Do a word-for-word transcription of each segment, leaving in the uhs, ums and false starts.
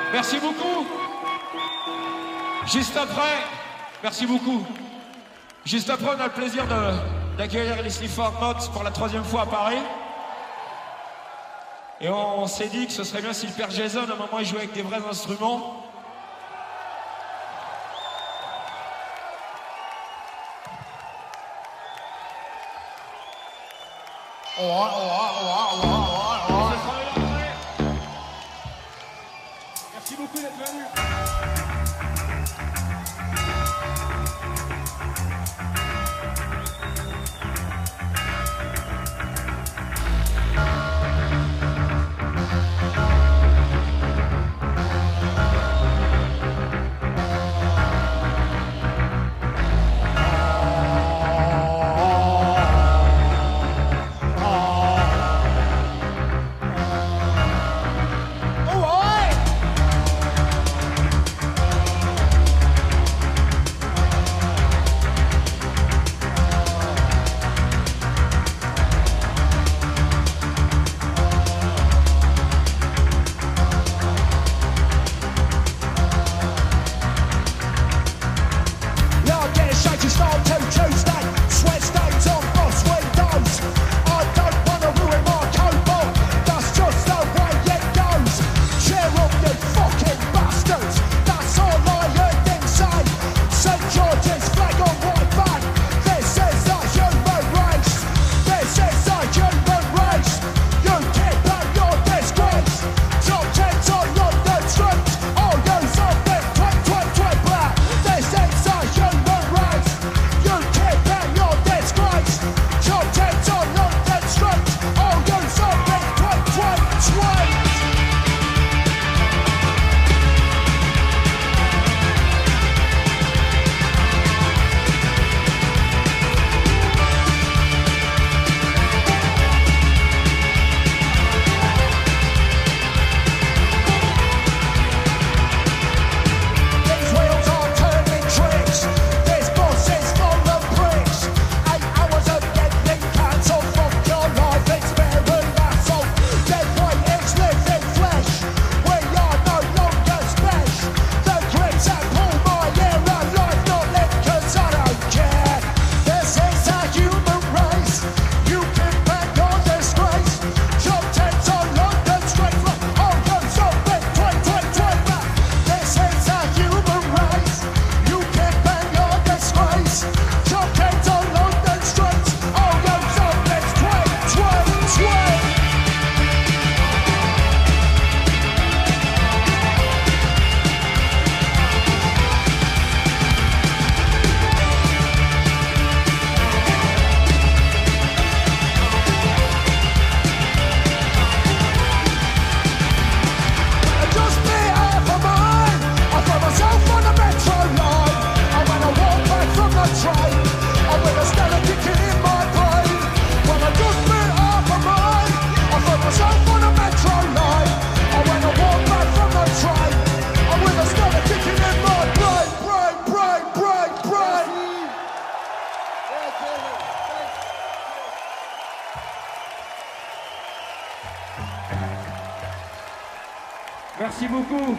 Merci beaucoup. Juste après, merci beaucoup. Juste après, on a le plaisir d'accueillir les Sleaford Mods pour la troisième fois à Paris. Et on, on s'est dit que ce serait bien si le père Jason, à un moment, il jouait avec des vrais instruments. Oh, oh, oh, oh, oh, oh, oh. Merci beaucoup d'être venu. Merci beaucoup.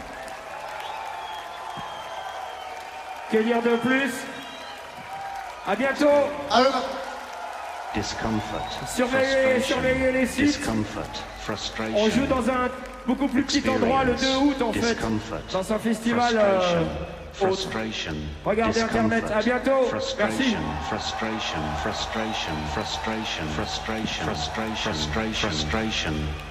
Que dire de plus? À bientôt. Alors... Discomfort, surveillez, surveillez les sites. On joue dans un beaucoup plus petit endroit le deux août en fait, dans un festival euh, autre. Regardez internet, à bientôt. Merci. Frustration, frustration, frustration, frustration, frustration, frustration.